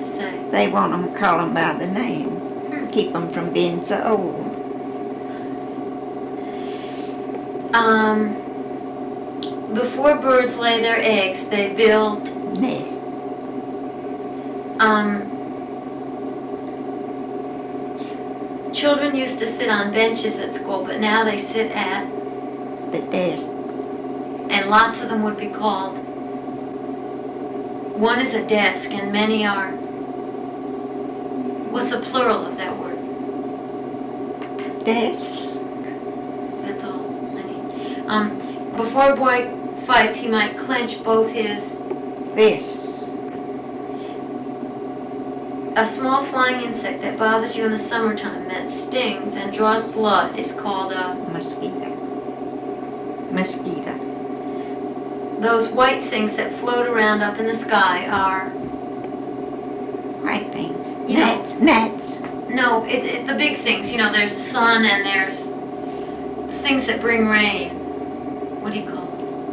say? They want them to call them by the name. Keep them from being so old. Before birds lay their eggs, they build Nests. Children used to sit on benches at school, but now they sit at The desk. and lots of them would be called. One is a desk, and many are. What's the plural of that word? Desk. That's all I need. Before a boy fights, he might clench both his. This. A small flying insect that bothers you in the summertime, that stings and draws blood, is called a. Mosquito. Mosquito. Those white things that float around up in the sky are. Right thing. You know- Gnats. Gnats. No, the big things. You know, there's the sun and there's things that bring rain. What do you call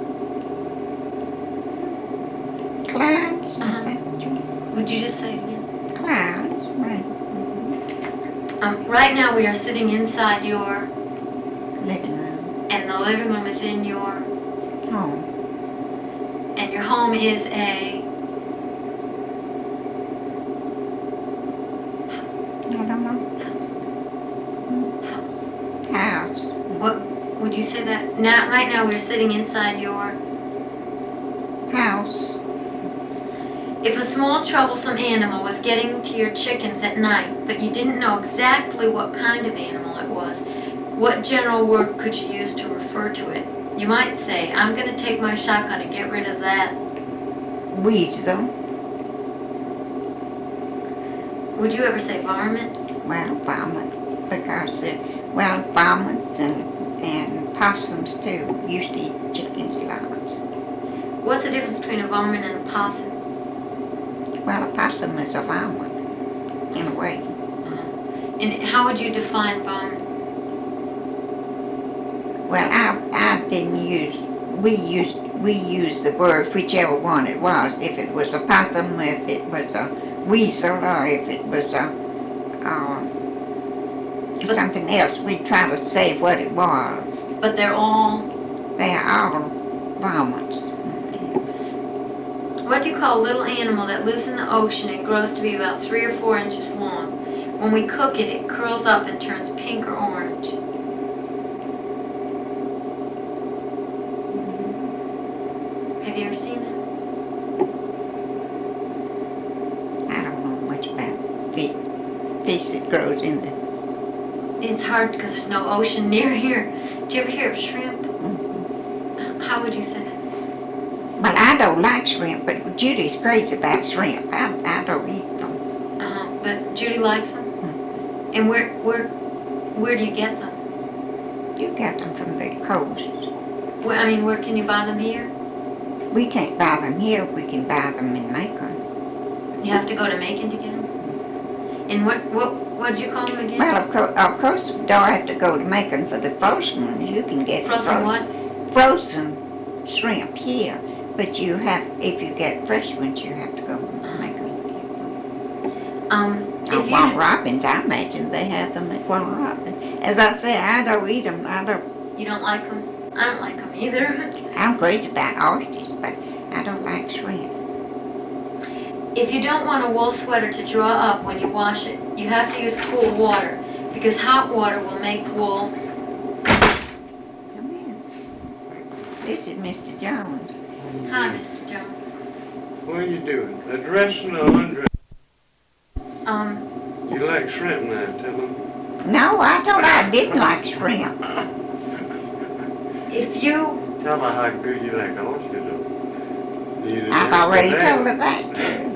those? Clouds. Would you just say it again? Clouds. Right. Right now we are sitting inside your, Living room. and the living room is in your, Home. and your home is a. I don't know. House. House. What would you say that? Now, right now we're sitting inside your. House. If a small troublesome animal was getting to your chickens at night, but you didn't know exactly what kind of animal it was, what general word could you use to refer to it? You might say, I'm going to take my shotgun and get rid of that. Weasel. Would you ever say varmint? Well, varmint. Because, varmints and possums too used to eat chickens a lot. What's the difference between a varmint and a possum? Well, a possum is a varmint, in a way. And how would you define varmint? Well, I didn't use. We used the word whichever one it was. If it was a possum, if it was a weasel, or if it was something else, we'd try to say what it was. But they're all. They are all varmints. What do you call a little animal that lives in the ocean and grows to be about 3 or 4 inches long? When we cook it, it curls up and turns pink or orange. Have you ever seen that? I don't know much about fish. Fish that grows in the. It's hard because there's no ocean near here. Do you ever hear of shrimp? How would you say that? Well, I don't like shrimp, but Judy's crazy about shrimp. I don't eat them. But Judy likes them? And where do you get them? You get them from the coast. Where can you buy them here? We can't buy them here. We can buy them in Macon. You have to go to Macon to get them? And what did you call them again? Well, of course, you don't have to go to Macon for the frozen ones. You can get Frozen what? Frozen shrimp here. But you have, if you get fresh ones, you have to go to Macon to get them. If Warren Robins, I imagine they have them at Warren Robins. As I say, I don't eat them. You don't like them? I don't like them either. I'm crazy about oysters, but I don't like shrimp. If you don't want a wool sweater to draw up when you wash it, you have to use cool water, because hot water will make wool. Come in. This is Mr. Jones. Hi, Mr. Jones. What are you doing? Addressing or undressing? You like shrimp now, tell them. No, I told her I didn't like shrimp. If you... Tell her how good you like oysters. I've already told her that too.